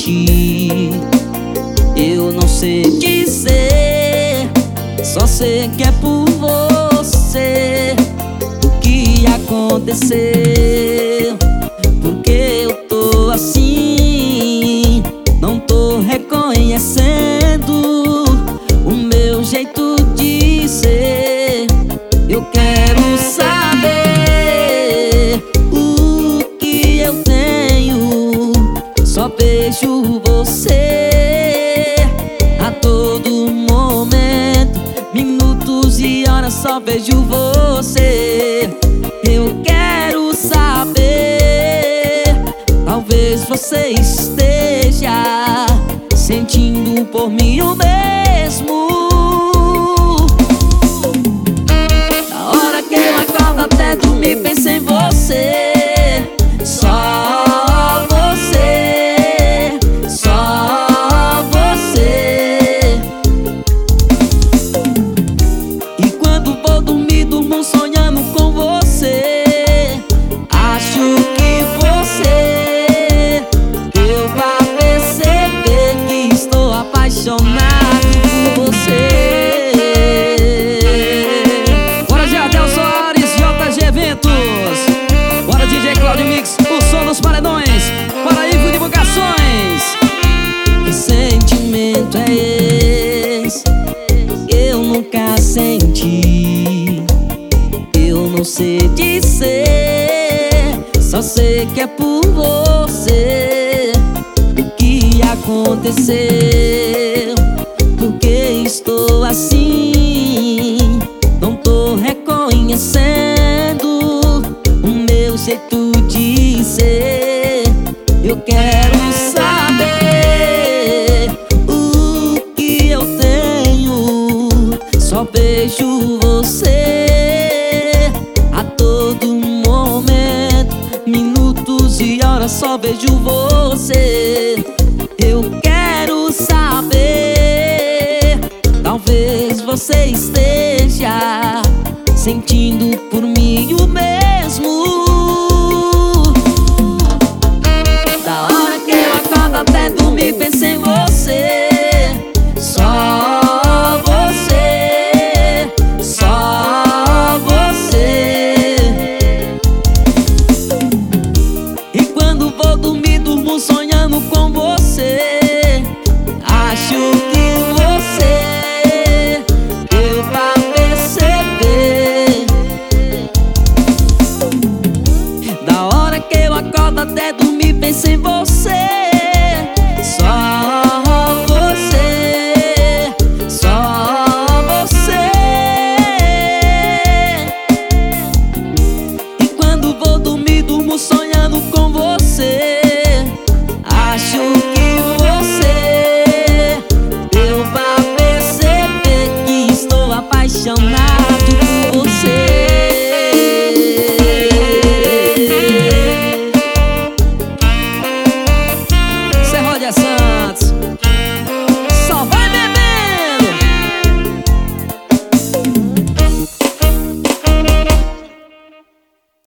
senti. Eu não sei dizer, só sei que é por você. O que aconteceu? Porque eu tô assim, não tô reconhecendo o meu jeito de ser. Eu quero saber o que eu tenho. Só vejo você a todo momento, minutos e horas só vejo você. Eu quero saber, talvez você esteja sentindo por mim o mesmo. Na hora que eu acordo até dormir penso em você. Só você, só você. E quando vou dormir, durmo sonhando com você. Acho que você, eu vou perceber que estou apaixonado por você. Bora Jardel Soares, JG Eventos. Bora DJ Claudio Mix, o som dos paredões. Bora Ivo Divulgações. Que sentimento é esse? Eu nunca senti. Eu não sei dizer, só sei que é por você. O que aconteceu? Porque estou assim, não tô reconhecendo o meu jeito de ser. Eu quero saber o que eu tenho. Só vejo você a todo momento, minutos e horas só vejo você. Eu quero saber, talvez você esteja sentindo por mim o mesmo. Da hora que eu acordo até dormir penso em você. Só você, só você. E quando vou dormir, durmo sonhando com você. Acho que você, eu vou perceber. Da hora que eu acordo até dormir penso em você. Só você, só você. E quando vou dormir, durmo sonhando com você. Acho